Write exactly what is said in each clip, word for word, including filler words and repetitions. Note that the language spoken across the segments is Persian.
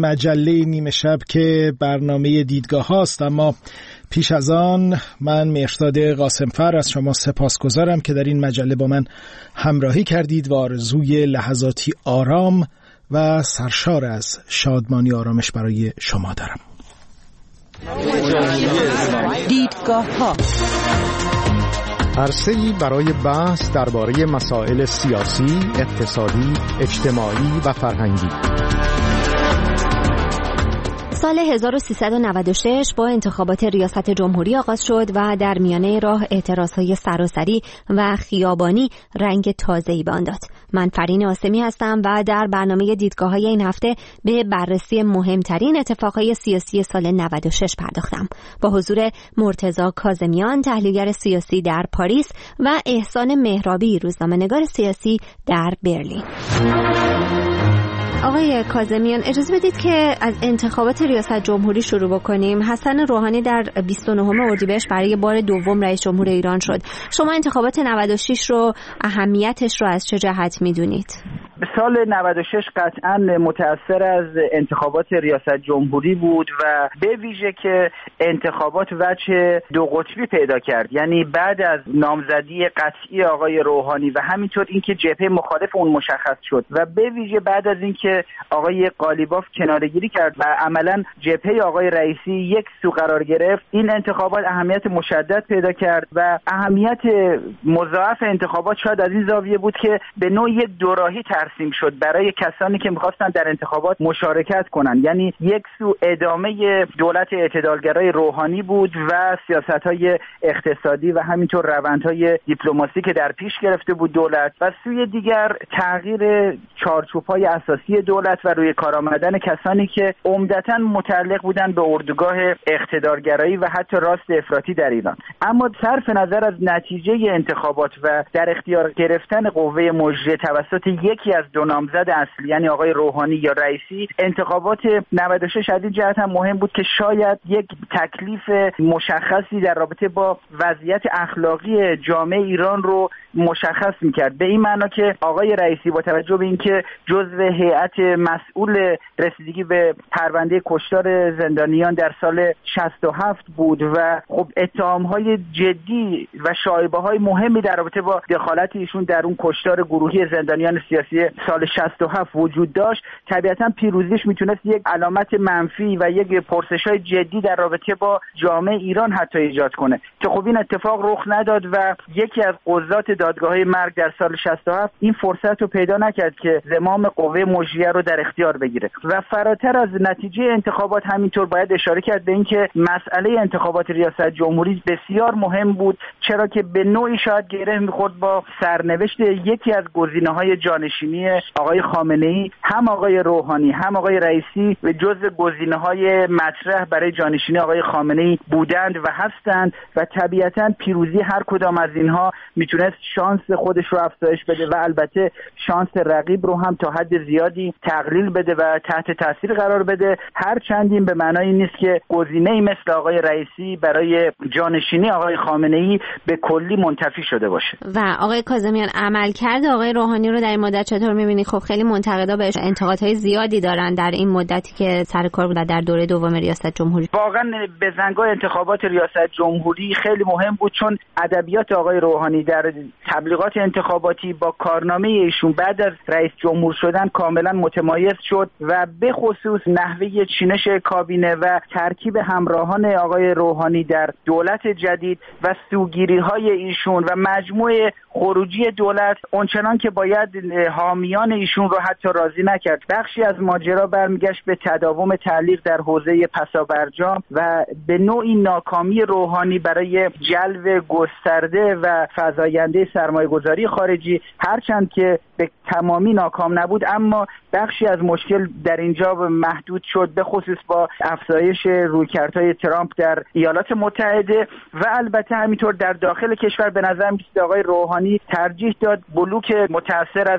مجله نیمه شب که برنامه دیدگاه هاست، اما پیش از آن من مهرداد قاسمفر از شما سپاسگزارم که در این مجله با من همراهی کردید و آرزوی لحظاتی آرام و سرشار از شادمانی آرامش برای شما دارم. دیدگاه ها، عرصه‌ای برای بحث درباره مسائل سیاسی، اقتصادی، اجتماعی و فرهنگی. سال هزار و سیصد و نود و شش با انتخابات ریاست جمهوری آغاز شد و در میانه راه اعتراضهای سراسری و خیابانی رنگ تازه‌ای به آن داد. من فرین آسمی هستم و در برنامه دیدگاه‌های این هفته به بررسی مهمترین اتفاقهای سیاسی سال نود و شش پرداختم. با حضور مرتضی کاظمیان، تحلیلگر سیاسی در پاریس، و احسان مهرابی، روزنامه‌نگار سیاسی در برلین. آقای کاظمیان، اجازه بدید که از انتخابات ریاست جمهوری شروع بکنیم. حسن روحانی در بیست و نهم اردیبهشت برای بار دوم رئیس جمهور ایران شد. شما انتخابات نود و شش رو، اهمیتش رو از چه جهت میدونید؟ سال نود و شش قطعاً متأثر از انتخابات ریاست جمهوری بود و به ویژه که انتخابات وجه دو قطبی پیدا کرد، یعنی بعد از نامزدی قطعی آقای روحانی و همینطور اینکه جبهه مخالف اون مشخص شد و به ویژه بعد از اینکه آقای قالیباف کناره‌گیری کرد و عملاً جبهه آقای رئیسی یک سو قرار گرفت، این انتخابات اهمیت مشدد پیدا کرد و اهمیت مضاعف انتخابات شاید از این زاویه بود که به نوعی یک دوراهی ترسیم شد برای کسانی که می‌خواستن در انتخابات مشارکت کنند. یعنی یک سو ادامه دولت اعتدالگرای روحانی بود و سیاست‌های اقتصادی و همینطور روندهای دیپلماسی که در پیش گرفته بود دولت، و سوی دیگر تغییر چارچوب‌های اساسی دولت و روی کار آمدن کسانی که عمدتاً متعلق بودند به اردوگاه اقتدارگرایی و حتی راست افراطی در ایران. اما صرف نظر از نتیجه انتخابات و در اختیار گرفتن قوه مجریه توسط یکی از دو نامزد اصلی، یعنی آقای روحانی یا رئیسی، انتخابات نود و شش از این جهت هم مهم بود که شاید یک تکلیف مشخصی در رابطه با وضعیت اخلاقی جامعه ایران رو مشخص می‌کرد، به این معنا که آقای رئیسی با توجه به اینکه جزو هیئت مسئول رسیدگی به پرونده کشتار زندانیان در سال شصت و هفت بود و خب اتهام‌های جدی و شایبه‌های مهمی در رابطه با دخالت ایشون در اون کشتار گروهی زندانیان سیاسی سال شصت و هفت وجود داشت، طبیعتاً پیروزیش میتونست یک علامت منفی و یک پرسش‌های جدی در رابطه با جامعه ایران حتی ایجاد کنه که خب این اتفاق رخ نداد و یکی از قضات دادگاه‌های مرگ در سال شصت و هفت این فرصت رو پیدا نکرد که زمام قوه مجریه رو در اختیار بگیره. و فراتر از نتیجه انتخابات همینطور باید اشاره کرد به اینکه مسئله انتخابات ریاست جمهوری بسیار مهم بود، چرا که به نوعی شاید گره می‌خورد با سرنوشت یکی از گزینه‌های جانشینی آقای خامنه‌ای. هم آقای روحانی هم آقای رئیسی به جزو گزینه‌های مطرح برای جانشینی آقای خامنه‌ای بودند و هستند و طبیعتاً پیروزی هر کدام از اینها میتونست شانس خودش رو افزایش بده و البته شانس رقیب رو هم تا حد زیادی تقلیل بده و تحت تاثیر قرار بده، هر چندین به معنای نیست که گزینه‌ای مثل آقای رئیسی برای جانشینی آقای خامنه‌ای به کلی منتفی شده باشه. و آقای کاظمیان، عملکرد آقای روحانی رو در این مدت چطور می‌بینی؟ خب خیلی منتقدا بهش انتقادهای زیادی دارن در این مدتی که سر کار بود در دوره دوم ریاست جمهوری. واقعا بزنگاه انتخابات ریاست جمهوری خیلی مهم بود، چون ادبیات آقای روحانی در تبلیغات انتخاباتی با کارنامه ایشون بعد از رئیس جمهور شدن کاملا متمایز شد و به خصوص نحوه چینش کابینه و ترکیب همراهان آقای روحانی در دولت جدید و سوگیری‌های ایشون و مجموعه خروجی دولت اونچنان که باید حامیان ایشون رو حتی راضی نکرد. بخشی از ماجرا برمیگشت به تداوم تعلیق در حوزه پسابرجام و به نوعی ناکامی روحانی برای جلب گسترده و فزاینده سرمایه‌گذاری خارجی، هرچند که به تمامی ناکام نبود، اما بخشی از مشکل در اینجا محدود شد، به خصوص با افزایش رویکردهای ترامپ در ایالات متحده و البته همینطور در داخل کشور. به نظر میاد آقای روحانی ترجیح داد بلوک متأثر از آقای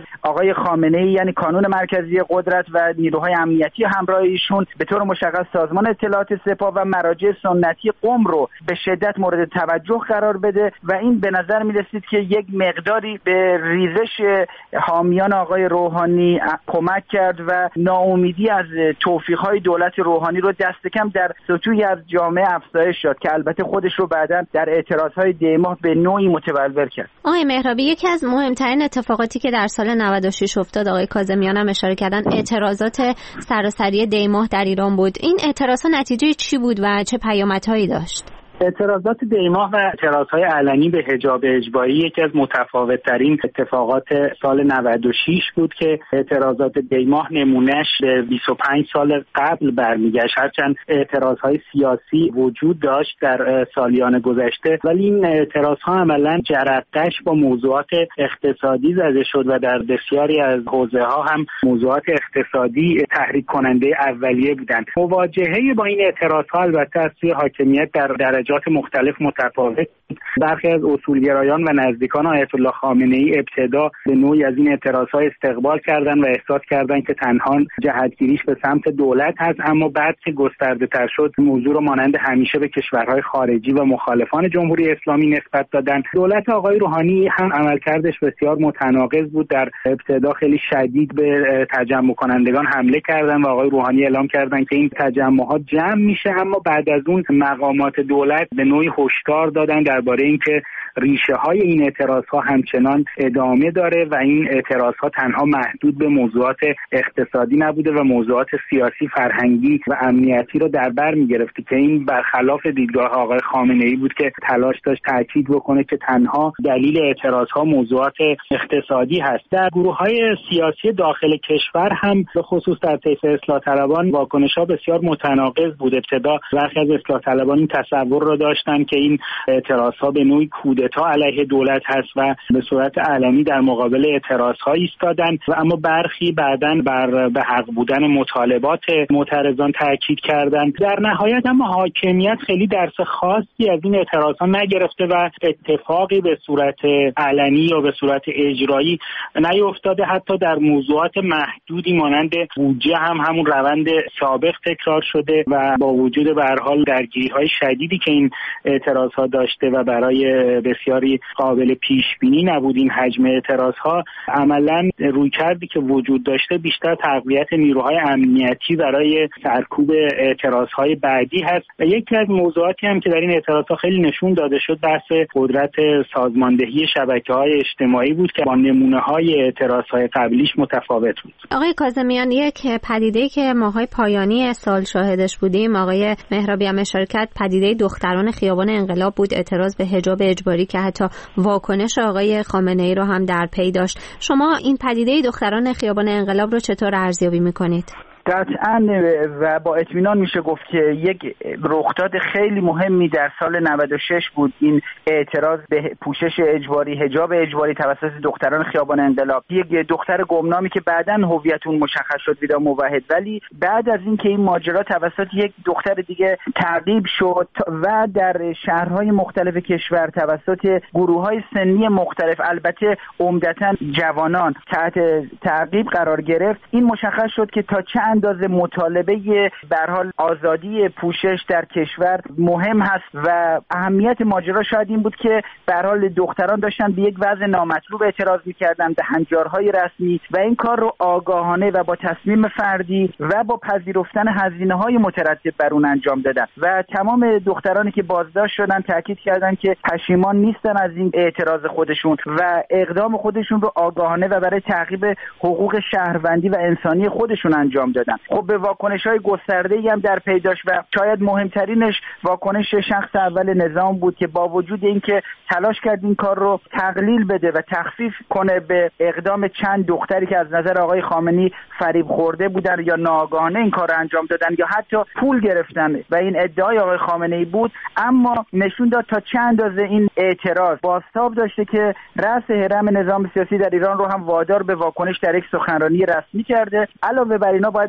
آقای خامنه‌ای، یعنی کانون مرکزی قدرت و نیروهای امنیتی همراه ایشون به طور مشخص سازمان اطلاعات سپاه و مراجع سنتی قم رو به شدت مورد توجه قرار بده و این به نظر می‌رسید که یک مقداری به ریزش حامیان آقای روحانی کمک کرد و ناامیدی از توفیق‌های دولت روحانی رو دست کم در سطوحی از جامعه افزایش شد که البته خودش رو بعداً در اعتراضهای دی ماه به نوعی متولور کرد. آقای مهرابی، یکی از مهمترین اتفاقاتی که در سال نود و شش افتاد، آقای کاظمیان هم اشاره کردن، اعتراضات سراسری دی ماه در ایران بود. این اعتراضات نتیجه چی بود و چه پیامدهایی داشت؟ اعتراضات دی ماه و اعتراضهای علنی به حجاب اجباری یکی از متفاوت‌ترین اتفاقات سال نود و شش بود که اعتراضات دی ماه نمونهش به بیست و پنج سال قبل برمیگشت. هرچند اعتراضهای سیاسی وجود داشت در سالیان گذشته، ولی این اعتراضها عملاً جرقه‌اش با موضوعات اقتصادی زده شد و در بسیاری از حوزه‌ها هم موضوعات اقتصادی تحریک کننده اولیه بودند. مواجهه با این اعتراضها البته از سوی حاکمیت در درجات مختلف متفاوت. برخی از اصولگرایان و نزدیکان آیت الله خامنه‌ای ابتدا به نوعی از این اعتراض‌ها استقبال کردند و احساس کردند که تنها جهتگیریش به سمت دولت هست، اما بعد که گسترده‌تر شد موضوع رو مانند همیشه به کشورهای خارجی و مخالفان جمهوری اسلامی نسبت دادن. دولت آقای روحانی هم عملکردش بسیار متناقض بود. در ابتدا خیلی شدید به تجمع کنندگان حمله کردند و آقای روحانی اعلام کردند که این تجمعات جمع میشه، اما بعد از اون مقامات دولت به نوعی هشدار دادن درباره اینکه ریشه های این اعتراض ها همچنان ادامه داره و این اعتراض ها تنها محدود به موضوعات اقتصادی نبوده و موضوعات سیاسی، فرهنگی و امنیتی رو در بر می گرفته که این برخلاف دیدگاه آقای خامنه ای بود که تلاش داشت تاکید بکنه که تنها دلیل اعتراض ها موضوعات اقتصادی هست. در گروه های سیاسی داخل کشور هم به خصوص در طیف اصلاح طلبان واکنش ها بسیار متناقض بود. ابتدا برخی از اصلاح طلبان این تصور رو داشتن که این اعتراضها به نوعی کودتا علیه دولت هست و به صورت علنی در مقابل اعتراضها ایستادن و اما برخی بعداً بر به حق بودن مطالبات معترضان تاکید کردند. در نهایت اما حاکمیت خیلی درس خاصی از این اعتراضها نگرفته و اتفاقی به صورت علنی یا به صورت اجرایی نیفتاده. حتی در موضوعات محدودی مانند بودجه هم همون روند سابق تکرار شده و با وجود به هر حال درگیری‌های شدیدی که این اعتراضها داشته و برای بسیاری قابل پیش بینی نبود این حجم اعتراضها، عملاً رویکردی که وجود داشته بیشتر تقویت نیروهای امنیتی برای سرکوب اعتراضهای بعدی هست. و یکی از موضوعاتی هم که در این اعتراضها خیلی نشون داده شد بحث قدرت سازماندهی شبکه‌های اجتماعی بود که با نمونه‌های اعتراضهای قبلیش متفاوت بود. آقای کاظمیان، یک پدیده‌ای که ماهای پایانی سال شاهدش بودیم، آقای مهرابی هم اشاره کرد، پدیده دختران خیابان انقلاب بود، اعتراض به حجاب اجباری که حتی واکنش آقای خامنه‌ای رو هم در پی داشت. شما این پدیده دختران خیابان انقلاب رو چطور ارزیابی می‌کنید؟ قطعاً و با اطمینان میشه گفت که یک رخداد خیلی مهمی در سال نود و شش بود این اعتراض به پوشش اجباری، حجاب اجباری توسط دختران خیابان انقلاب. یک دختر گمنامی که بعداً هویت اون مشخص شد ویدا موحد، ولی بعد از این که این ماجرا توسط یک دختر دیگه تعقیب شد و در شهرهای مختلف کشور توسط گروه‌های سنی مختلف، البته عمدتاً جوانان، تحت تعقیب قرار گرفت، این مشخص شد که تا چه اندازه مطالبه به هر حال آزادی پوشش در کشور مهم هست و اهمیت ماجرا شاید این بود که به هر حال دختران داشتن به یک وضع نامطلوب اعتراض می‌کردند به هنجارهای رسمی و این کار رو آگاهانه و با تصمیم فردی و با پذیرفتن هزینه‌های مترتب بر اون انجام دادن و تمام دخترانی که بازداشت شدن تاکید کردند که پشیمان نیستن از این اعتراض خودشون و اقدام خودشون رو آگاهانه و برای تعقیب حقوق شهروندی و انسانی خودشون انجام دادن. خب به واکنش‌های گسترده‌ای هم در پی داشت و شاید مهمترینش واکنش شخص اول نظام بود که با وجود اینکه تلاش کرد این کار رو تقلیل بده و تخفیف کنه به اقدام چند دختری که از نظر آقای خامنه‌ای فریب خورده بودن یا ناآگاهانه این کار رو انجام دادن یا حتی پول گرفتن و این ادعای آقای خامنه‌ای بود، اما نشون داد تا چند اندازه این اعتراض بازتاب داشته که رأس هرم نظام سیاسی در ایران رو هم وادار به واکنش در یک سخنرانی رسمی کرده. علاوه بر اینا باید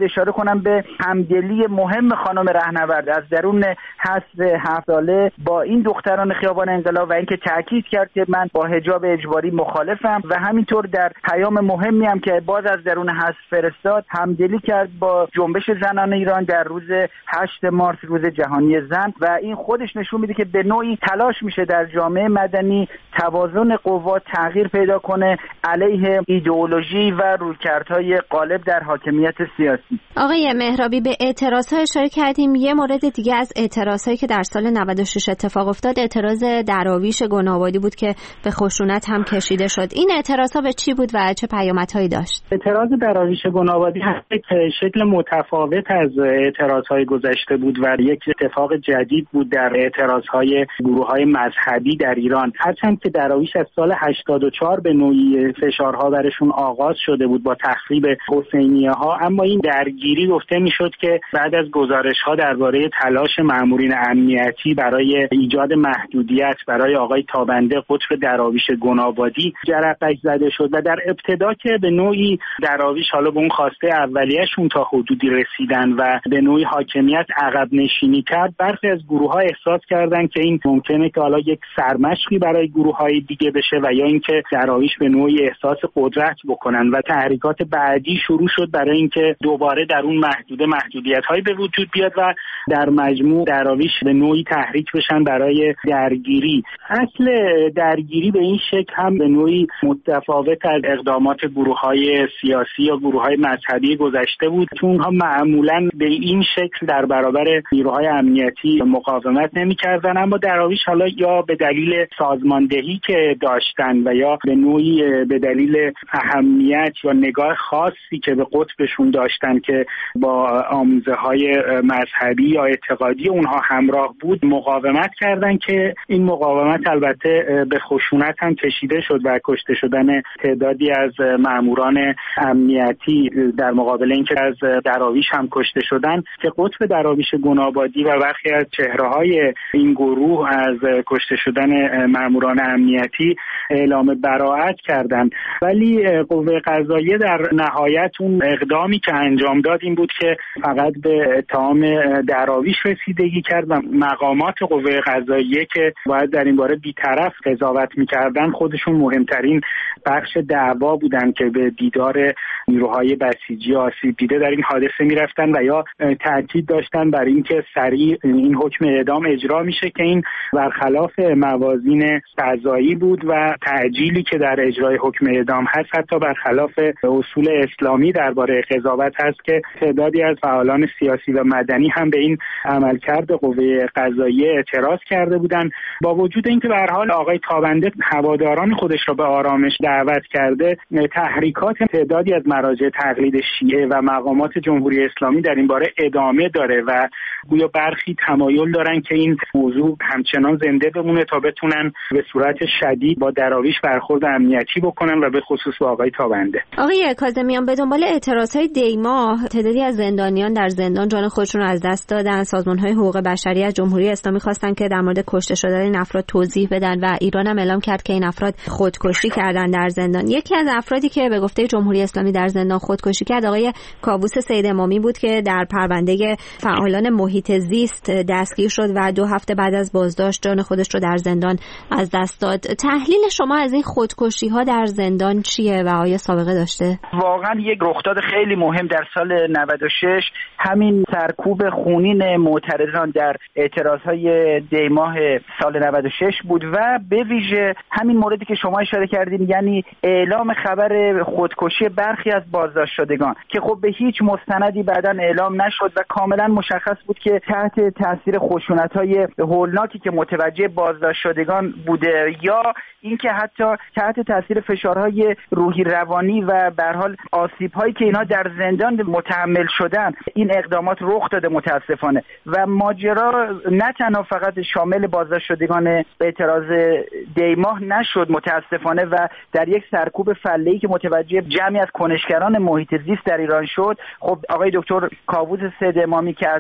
اشاره کنم به همدلی مهم خانم رهنورد از درون حبس هفت ساله با این دختران خیابان انقلاب و اینکه تاکید کرد که من با حجاب اجباری مخالفم و همینطور در پیام مهمی هم که باز از درون حبس فرستاد همدلی کرد با جنبش زنان ایران در روز هشتم مارس، روز جهانی زن، و این خودش نشون میده که به نوعی تلاش میشه در جامعه مدنی توازن قوا تغییر پیدا کنه علیه ایدئولوژی و رویکردهای غالب در حاکمیت سیاسی. آقای مهرابی، به اعتراض‌ها اشاره کردیم. یه مورد دیگه از اعتراضایی که در سال نود و شش اتفاق افتاد اعتراض دراویش گنابادی بود که به خشونت هم کشیده شد. این اعتراض‌ها به چی بود و چه پیامدهایی داشت؟ اعتراض دراویش گنابادی شکل متفاوت از اعتراض‌های گذشته بود و یک اتفاق جدید بود در اعتراض‌های گروه‌های مذهبی در ایران. هرچند که دراویش از سال هشتاد و چهار به نوعی فشارها برشون آغاز شده بود با تخریب حسینیه‌ها، اما این درگیری گفته میشد که بعد از گزارش‌ها درباره تلاش مامورین امنیتی برای ایجاد محدودیت برای آقای تابنده قطب دراویش گنابادی جرقه‌اش زده شد و در ابتدا که به نوعی دراویش حالا به اون خواسته اولیه‌شون تا حدودی رسیدن و به نوعی حاکمیت عقب نشینی کرد، برخی از گروه‌ها احساس کردند که این ممکنه که حالا یک سرمشقی برای گروه‌های دیگه بشه و یا اینکه دراویش به نوعی احساس قدرت بکنن و تحریکات بعدی شروع شد برای اینکه دوباره در اون محدوده محدودیت‌هایی به وجود بیاد و در مجموع دراویش به نوعی تحریک بشن برای درگیری. اصل درگیری به این شکل هم به نوعی متفاوت از اقدامات گروه‌های سیاسی یا گروه‌های مذهبی گذشته بود، چون اونها معمولاً به این شکل در برابر نیروهای امنیتی مقاومت نمی‌کردن، اما دراویش حالا یا به دلیل سازماندهی که داشتن و یا به نوعی به دلیل اهمیت یا نگاه خاصی که به قطبشون داشتن که با آموزه‌های مذهبی یا اعتقادی اونها همراه بود، مقاومت کردن که این مقاومت البته به خشونت هم کشیده شد و کشته شدن تعدادی از ماموران امنیتی در مقابل اینکه از دراویش هم کشته شدن که قطب دراویش گنابادی و برخی از چهره‌های این گروه از کشته شدن ماموران امنیتی اعلام براءت کردند. ولی قوه قضاییه در نهایت اون اقدامی که انجام داد این بود که فقط به اتهام دراویش رسیدگی کرد و مقامات قوه قضاییه که باید در این باره بی‌طرف قضاوت می‌کردن خودشون مهمترین بخش دعوا بودن که به دیدار نیروهای بسیجی آسیب دیده در این حادثه می‌رفتن و یا تاکید داشتن بر اینکه سریع این حکم اعدام اجرا میشه که این برخلاف موازین قضایی بود و تعجیلی که در اجرای حکم اعدام هست حتی برخلاف اصول اسلامی درباره قضاوت هست که تعدادی از فعالان سیاسی و مدنی هم به این عملکرد قوه قضاییه اعتراض کرده بودند. با وجود اینکه به هر حال آقای تابنده هواداران خودش را به آرامش دعوت کرده، تحریکات تعدادی از مراجع تقلید شیعه و مقامات جمهوری اسلامی در این باره ادامه داره و گویا برخی تمایل دارن که این موضوع همچنان زنده بمونه تا بتونن به صورت شدید با دراویش برخورد امنیتی بکنن و به خصوص با آقای تابنده. آقای کاظمیان، به دنبال اعتراضهای دی‌ماه تعدادی از زندانیان در زندان جان خودشون رو از دست دادن. سازمان‌های حقوق بشری از جمهوری اسلامی خواستن که در مورد کشته شدن این افراد توضیح بدن و ایران هم اعلام کرد که این افراد خودکشی کردن در زندان. یکی از افرادی که به گفته جمهوری اسلامی در زندان خودکشی کرد آقای کاووس سید امامی بود که در پرونده فعالان محیط زیست دستگیر شد و دو هفته بعد از بازداشت جان خودش رو در زندان از دست داد. تحلیل شما از این خودکشی‌ها در زندان چیه و آیا سابقه داشته؟ واقعا یک رخداد خیلی مهم در سال نود و شش همین سرکوب خونین معترضان در اعتراضهای دی‌ماه سال نود و شش بود و به ویژه همین موردی که شما اشاره کردین، یعنی اعلام خبر خودکشی برخی از بازداشت شدگان که خب به هیچ مستندی بعداً اعلام نشد و کاملا مشخص بود که تحت تاثیر خشونت‌های هولناکی که متوجه بازداشت شدگان بوده یا اینکه حتی تحت تاثیر فشارهای روحی روانی و به هر حال آسیب‌هایی که اینا در زندان متحمل شدن این اقدامات رخ داده متاسفانه. و ماجرا نه تنها فقط شامل بازداشت شدگان اعتراض دی‌ماه نشد متاسفانه و در یک سرکوب فله‌ای که متوجه جمعی از کنشگران محیط زیست در ایران شد، خب آقای دکتر کاووس سید امامی که از نه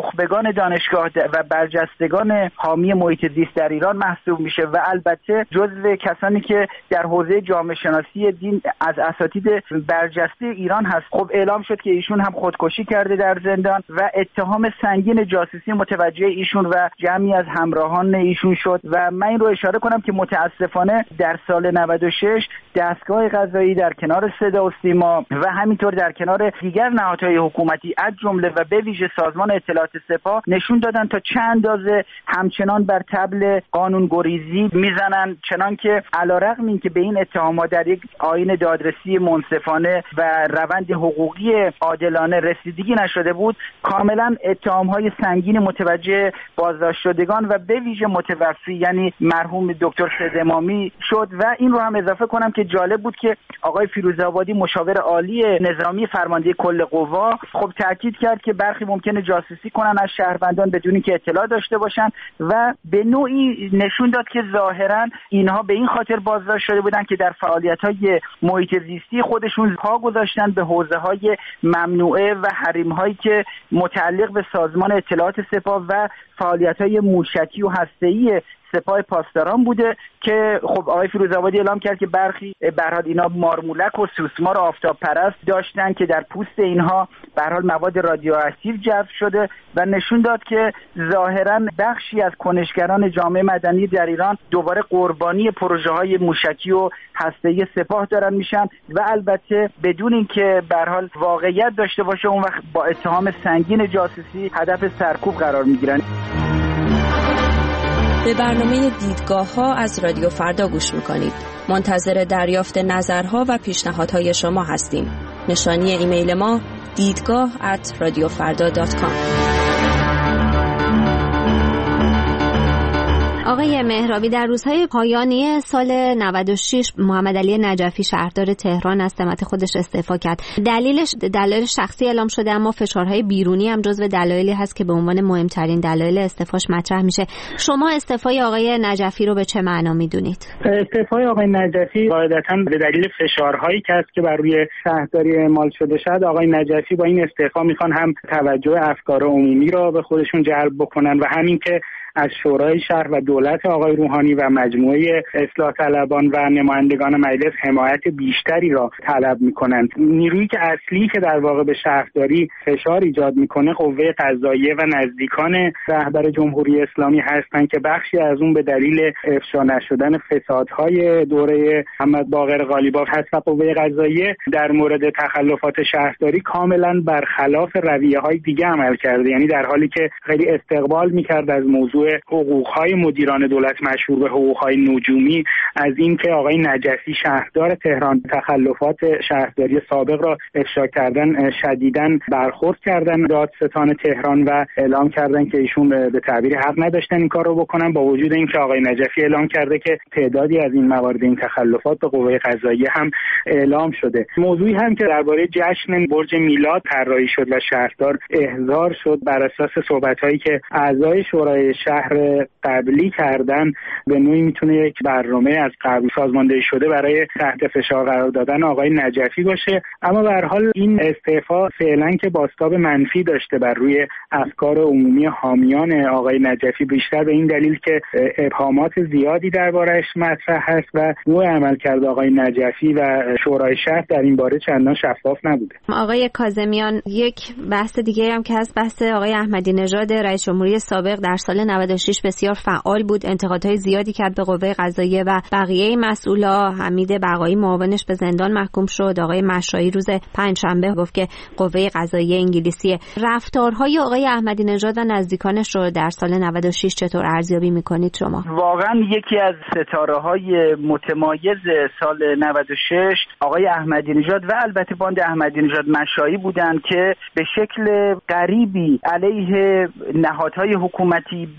نخبگان دانشگاه و برجستگان حامی محیط زیست در ایران محسوب میشه و البته جزو کسانی که در حوزه جامعه شناسی دین از اساتید برجسته ایران هست. خب اعلام شد که ایشون هم خودکشی کرده در زندان و اتهام سنگین جاسوسی متوجه ایشون و جمعی از همراهان ایشون شد و من این رو اشاره کنم که متاسفانه در سال نود و شش دستگاه قضایی در کنار صدا و سیما و همینطور در کنار دیگر نهادهای حکومتی از جمله و به ویژه سازمان اطلاعات سپاه نشون دادن تا چند اندازه همچنان بر طبل قانونگریزی میزنن، چنان که علیرغم اینکه به این اتهامات در یک آیین دادرسی منصفانه و روند حقوقی عادلانه رسیدگی نشده بود، کاملا اتهام‌های سنگین متوجه بازداشت شدگان و به ویژه متوفی یعنی مرحوم دکتر سید امامی شد. و این رو هم اضافه کنم که جالب بود که آقای فیروزآبادی مشاور عالی نظامی فرمانده کل قوا خب تاکید کرد که برخی ممکنه جاسوسی کنن از شهروندان بدون اینکه اطلاع داشته باشن و به نوعی نشون داد که ظاهرا اینها به این خاطر بازداشت شده بودن که در فعالیت‌های محیط زیستی خودشون پا گذاشتن به حوزه‌های ممنوعه و حریم‌هایی که متعلق به سازمان اطلاعات سپاه و فعالیت‌های موشکی و هسته‌ای سپاه پاسداران بوده که خب آقای فیروزآبادی اعلام کرد که برخی به هر حال اینا مارمولک و سوسمار و آفتاب پرست داشتن که در پوست اینها به هر حال مواد رادیواکتیو جذب شده و نشون داد که ظاهرا بخشی از کنشگران جامعه مدنی در ایران دوباره قربانی پروژه‌های موشکی و هسته‌ای سپاه دارن میشن و البته بدون اینکه به هر حال واقعیت داشته باشه اون وقت با اتهام سنگین جاسوسی هدف سرکوب قرار میگیرن. به برنامه دیدگاه ها از رادیو فردا گوش میکنید. منتظر دریافت نظرها و پیشنهادهای شما هستیم. نشانی ایمیل ما دیدگاه ات رادیو فردا دات کام. آقای مهرابی، در روزهای پایانی سال نود و شش محمد علی نجفی شهردار تهران از سمت خودش استعفا کرد. دلیلش دلایل شخصی اعلام شده، اما فشارهای بیرونی هم جزو دلایلی هست که به عنوان مهمترین دلایل استعفاش مطرح میشه. شما استعفای آقای نجفی رو به چه معنا میدونید؟ استعفای آقای نجفی قاعدتاً به دلیل فشارهایی که است که بر روی شهرداری اعمال شده شد. آقای نجفی با این استعفا میخوان هم توجه افکار عمومی را به خودشون جلب بکنن و همین که از شورای شهر و دولت آقای روحانی و مجموعه اصلاح طلبان و نمایندگان مجلس حمایت بیشتری را طلب میکنند. نیرویی که اصلی که در واقع به شهرداری فشار ایجاد میکنه قوه قضاییه و نزدیکان رهبر جمهوری اسلامی هستند که بخشی از اون به دلیل افشا نشدن فسادهای دوره محمد باقر قالیباف هست و قوه قضاییه در مورد تخلفات شهرداری کاملا برخلاف رویه‌های دیگه عمل کرده، یعنی در حالی که خیلی استقبال میکرد از موضوع حقوق‌های مدیران دولت مشهور به حقوق‌های نجومی، از این که آقای نجفی شهردار تهران تخلفات شهرداری سابق را افشا کردن شدیداً برخورد کردن دادستان تهران و اعلام کردن که ایشون به تعبیر حق نداشتن این کار رو بکنن، با وجود اینکه آقای نجفی اعلام کرده که تعدادی از این موارد این تخلفات به قوه قضاییه هم اعلام شده. موضوعی هم که درباره جشن برج میلاد طراحی شد و شهردار احضار شد بر اساس صحبت‌هایی که اعضای شورای شهر قبلی کردن، به نوعی میتونه یک برنامه از قبل سازماندهی شده برای تحت فشار قرار دادن آقای نجفی باشه. اما به هر حال این استعفا فعلا که بازتاب منفی داشته بر روی افکار عمومی حامیان آقای نجفی، بیشتر به این دلیل که ابهامات زیادی درباره‌اش مطرح هست و نوع عملکرد آقای نجفی و شورای شهر در این باره چندان شفاف نبوده. آقای کاظمیان، یک بحث دیگه هم که هست بحث آقای احمدی نژاد رئیس جمهوری سابق در سال نود و شش بسیار فعال بود، انتقادهای زیادی کرد به قوه قضاییه و بقیه مسئولا. حمید بقایی معاونش به زندان محکوم شد. آقای مشایی روز پنجشنبه گفت که قوه قضاییه انگلیسی. رفتارهای آقای احمدی نژاد و نزدیکانش رو در سال نود و شش چطور ارزیابی میکنید شما؟ واقعا یکی از ستاره‌های متمایز سال نود و شش آقای احمدی نژاد و البته باند احمدی نژاد مشایی بودند که به شکل غریبی علیه نهادهای حکومتی به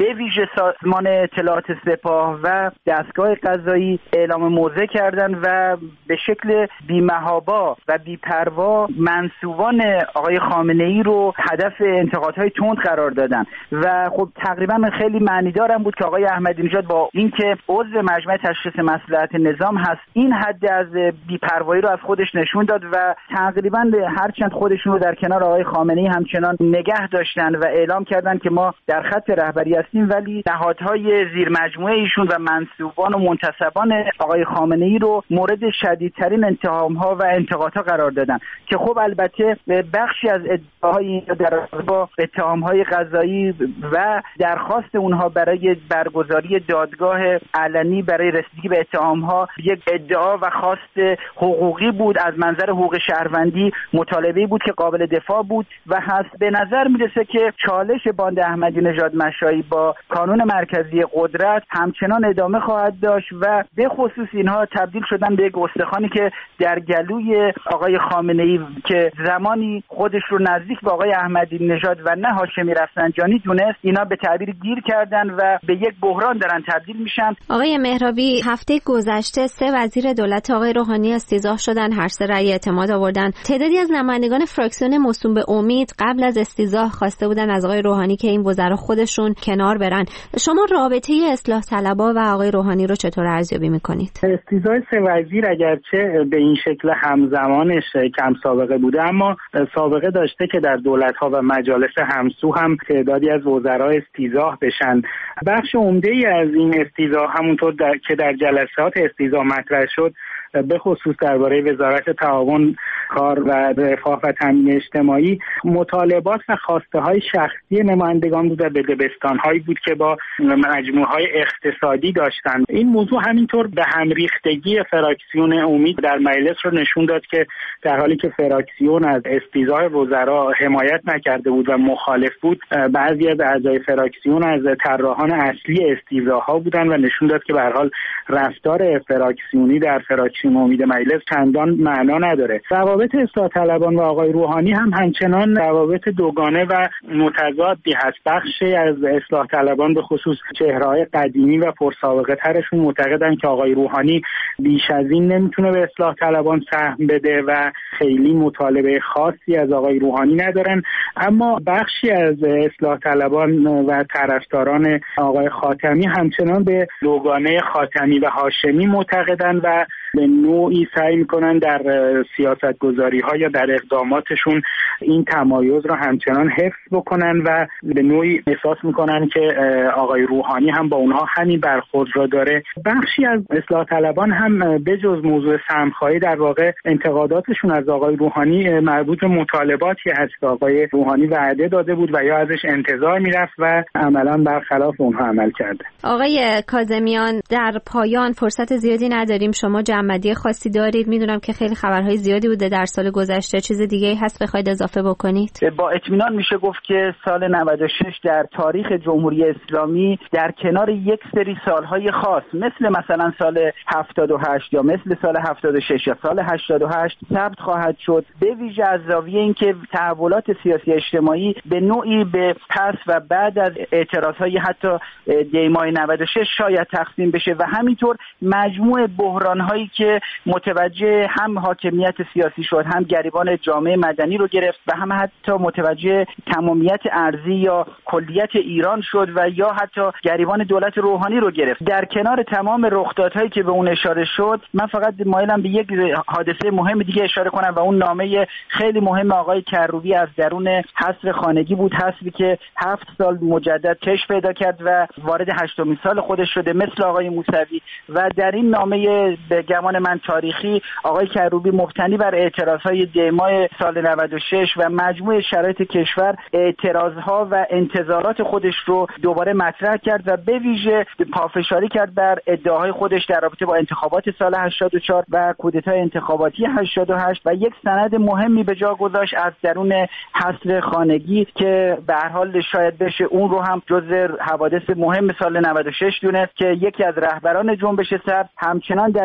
به ویژه سازمان اطلاعات سپاه و دستگاه قضایی اعلام موضع کردن و به شکل بی‌محابا و بی‌پروا منسوبان آقای خامنه‌ای رو هدف انتقادهای تند قرار دادن و خب تقریبا خیلی معنیدارم بود که آقای احمدی نژاد با اینکه عضو مجمع تشخیص مصلحت نظام هست این حد از بی‌پروایی رو از خودش نشون داد و تقریبا هرچند خودشون رو در کنار آقای خامنه‌ای همچنان نگه داشتن و اعلام کردن که ما در خط رهبری هستیم، ولی نهادهای زیر مجموعه ایشون و منسوبان و منتسبان آقای خامنه‌ای رو مورد شدیدترین اتهام‌ها و انتقادها قرار دادن که خب البته بخشی از ادعاهای در با اتهام‌های قضایی و درخواست اونها برای برگزاری دادگاه علنی برای رسیدگی به اتهام‌ها یک ادعا و خواست حقوقی بود، از منظر حقوق شهروندی مطالبه بود که قابل دفاع بود و هست. به نظر میرسه که چالش باند احمدی نژاد مشایی با کانون مرکزی قدرت همچنان ادامه خواهد داشت و به خصوص اینها تبدیل شدن به یک استخوانی که در گلوی آقای خامنه‌ای که زمانی خودش رو نزدیک به آقای احمدی نژاد و نه هاشمی رفسنجانی دونست، اینا به تعبیر گیر کردن و به یک بحران دارن تبدیل میشن. آقای مهرابی، هفته گذشته سه وزیر دولت آقای روحانی استیضاح شدن، هر سه رأی اعتماد آوردن. تعدادی از نمایندگان فراکسیون موسوم به امید قبل از استیضاح خواسته بودن از آقای روحانی که این وزرا خودشون کنار برن. شما رابطه اصلاح طلبها و آقای روحانی رو چطور ارزیابی میکنید؟ استیضاح سه وزیر اگرچه به این شکل همزمانش کم سابقه بوده، اما سابقه داشته که در دولت‌ها و مجالس همسو هم تعدادی از وزرا استیضاح بشن. بخش عمده‌ای از این استیضاح همونطور در... که در جلسات استیضاح مطرح شد، به خصوص درباره وزارت تعاون، کار و رفاه و تامین اجتماعی، مطالبات و خواسته های شخصی نمایندگان بود و بدبستان هایی بود که با مجموعه های اقتصادی داشتند. این موضوع همینطور به هم ریختگی فراکسیون امید در مجلس رو نشون داد که در حالی که فراکسیون از استیضاح وزرا حمایت نکرده بود و مخالف بود، بعضی از اعضای فراکسیون از طراحان اصلی استیضاح ها بودند و نشون داد که به هر حال رفتار فراکسیونی در فراکسیون امید مجلس چندان معنا نداره. روابط اصلاح طلبان و آقای روحانی هم همچنان روابط دوگانه و متضادی هست. بخشی از اصلاح طلبان به خصوص چهره‌های قدیمی و پرسابقه ترشون معتقدن که آقای روحانی بیش از این نمیتونه به اصلاح طلبان سهم بده و خیلی مطالبه خاصی از آقای روحانی ندارن، اما بخشی از اصلاح طلبان و طرفداران آقای خاتمی همچنان به دوگانه خاتمی و هاشمی معتقدن و به نوعی سعی میکنن در سیاست گذاری ها یا در اقداماتشون این تمایز را همچنان حفظ بکنن و به نوعی احساس میکنن که آقای روحانی هم با اونها همین برخورد را داره. بخشی از اصلاح طلبان هم به جز موضوع سهم‌خواهی در واقع انتقاداتشون از آقای روحانی مربوط به مطالباتی هست که آقای روحانی وعده داده بود و یا ازش انتظار میرفت و عملاً برخلاف اونها عمل کرده. آقای کاظمیان، در پایان فرصت زیادی نداریم، شما جمع‌بندی خاصی دارید؟ میدونم که خیلی خبرهای زیادی بوده در سال گذشته، چیز دیگه هست بخواید اضافه بکنید؟ با اطمینان میشه گفت که سال نود و شش در تاریخ جمهوری اسلامی در کنار یک سری سالهای خاص مثل مثلا سال هفتاد و هشت یا مثل سال هفتاد و شش یا سال هشتاد و هشت ثبت خواهد شد، به ویژه از زاویه اینکه تحولات سیاسی اجتماعی به نوعی به پس و بعد از اعتراضهای حتی دیماه نود و شش شاید تقسیم بشه و همینطور مجموع بحران‌هایی که متوجه هم حاکمیت سیاسی شد، هم گریبان جامعه مدنی رو گرفت و هم حتی متوجه تمامیت ارضی یا کلیت ایران شد و یا حتی گریبان دولت روحانی رو گرفت. در کنار تمام رخدادهایی که به اون اشاره شد، من فقط مایلم به یک حادثه مهم دیگه اشاره کنم و اون نامه خیلی مهم آقای کروبی از درون حصر خانگی بود، حصری که هفت سال مجدد کش پیدا کرد و وارد هشتمین سال خودش شده مثل آقای موسوی و در این نامه به گمان من تاریخی آقای کروبی مبتنی بر اعتراضهای دیماه سال نود و شش و مجموع شرایط کشور اعتراضها و انتظارات خودش رو دوباره مطرح کرد و به ویژه پافشاری کرد بر ادعاهای خودش در رابطه با انتخابات سال هشتاد و چهار و کودتای انتخاباتی هشتاد و هشت و یک سند مهمی به جا گذاشت از درون حصر خانگی که به هر حال شاید بشه اون رو هم جزو حوادث مهم سال نود و شش دونست که یکی از رهبران جنبش سبز همچنان در کنار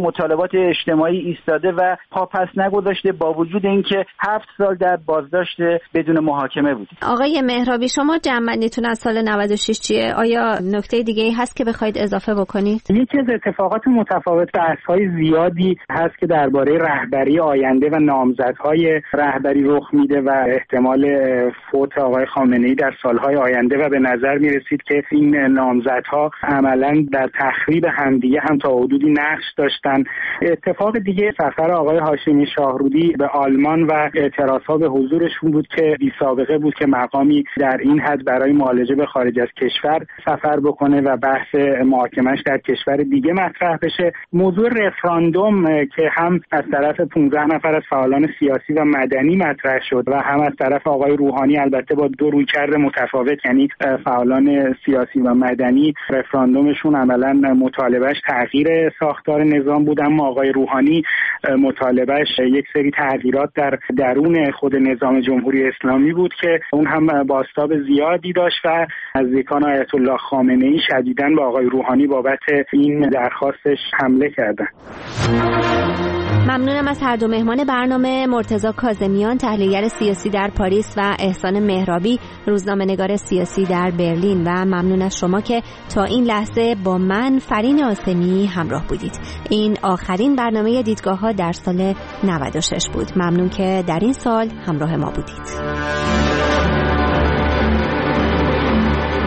مطالبات اجتماعی ایستاده و پاپس نگذاشته با وجود اینکه هفت سال در بازداشت بدون محاکمه بود. آقای مهرابی، شما جمع‌بندیتون از سال نود و شش چیه؟ آیا نکته دیگه‌ای هست که بخواید اضافه بکنید؟ یکی از اتفاقات متفاوت بحث‌های زیادی هست که درباره رهبری آینده و نامزدهای رهبری رخ میده و احتمال فوت آقای خامنه‌ای در سالهای آینده و به نظر میرسید که این نامزدها عملاً در تخریب همدیگه هم تا حدودی نقش داشتن. اتفاق دیگه سفر آقای هاشمی شاهرودی به آلمان و اعتراضها به حضورشون بود که بی سابقه بود که مقامی در این حد برای معالجه به خارج از کشور سفر بکنه و بحث محاکمش در کشور دیگه مطرح بشه. موضوع رفراندوم که هم از طرف پانزده نفر از فعالان سیاسی و مدنی مطرح شد و هم از طرف آقای روحانی، البته با دو رویکرد متفاوت، یعنی فعالان سیاسی و مدنی رفراندومشون عملاً مطالبهش تغییر ساختار نظام بود، اما آقای روحانی مطالبهش یک سری تغییرات در درون خود نظام جمهوری اسلامی بود که اون هم بازتاب زیادی داشت و نزدیکان آیت الله خامنه‌ای شدیداً به آقای روحانی بابت این درخواستش حمله کردند. ممنونم از هر دو مهمان برنامه، مرتضی کاظمیان تحلیلگر سیاسی در پاریس و احسان مهرابی روزنامه‌نگار سیاسی در برلین، و ممنون از شما که تا این لحظه با من فرین آسمی همراه بودید. این آخرین برنامه دیدگاه‌ها در سال نود و شش بود. ممنون که در این سال همراه ما بودید.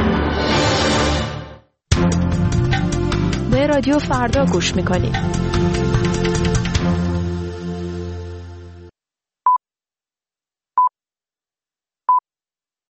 به رادیو فردا گوش می‌کنید.